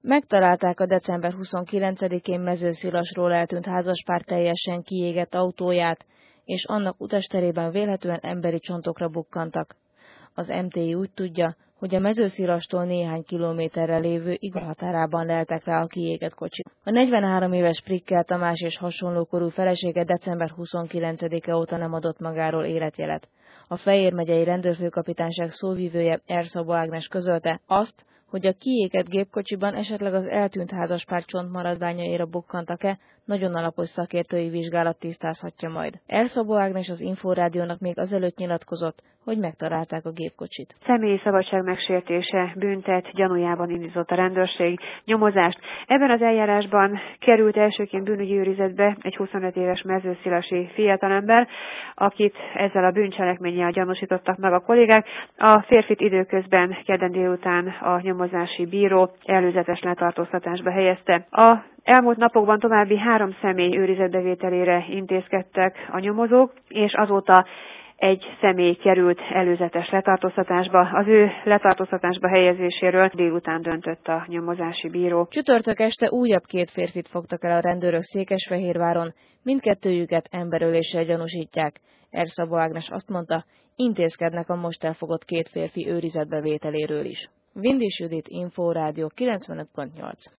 Megtalálták a december 29-én Mezőszilasról eltűnt házaspár teljesen kiégett autóját, és annak utasterében vélhetően emberi csontokra bukkantak. Az MTI úgy tudja, hogy a Mezőszilastól néhány kilométerre lévő Igor határában leltek rá a kiégett kocsit. A 43 éves Prikkel Tamás és hasonlókorú felesége december 29-e óta nem adott magáról életjelet. A Fejér megyei rendőrfőkapitányság szóvivője Erszabó Ágnes közölte azt, hogy a kiégett gépkocsiban esetleg az eltűnt házaspár csontmaradványaira bukkantak-e, nagyon alapos szakértői vizsgálat tisztázhatja majd. Erszabó Ágnes az Inforádiónak még azelőtt nyilatkozott, hogy megtalálták a gépkocsit. Személyi szabadság megsértése büntet gyanújában indított a rendőrség nyomozást. Ebben az eljárásban került elsőként bűnügyi őrizetbe egy 25 éves mezőszilasi fiatalember, akit ezzel a bűncselekménnyel gyanúsítottak meg a kollégák. A férfit időközben kedden délután a nyomozási bíró előzetes letartóztatásba helyezte. A elmúlt napokban további 3 személy őrizetbevételére intézkedtek a nyomozók, és azóta egy személy került előzetes letartóztatásba. Az ő letartóztatásba helyezéséről délután döntött a nyomozási bíró. Csütörtök este újabb 2 férfit fogtak el a rendőrök Székesfehérváron, mindkettőjüket emberöléssel gyanúsítják. Erszabó Ágnes azt mondta, intézkednek a most elfogott 2 férfi őrizetbevételéről is. Vindis Judit, Inforádió 95.8.